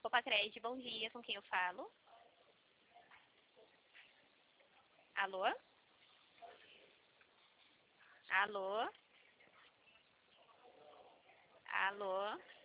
Copacred, bom dia, com quem eu falo? Alô? Alô? Alô?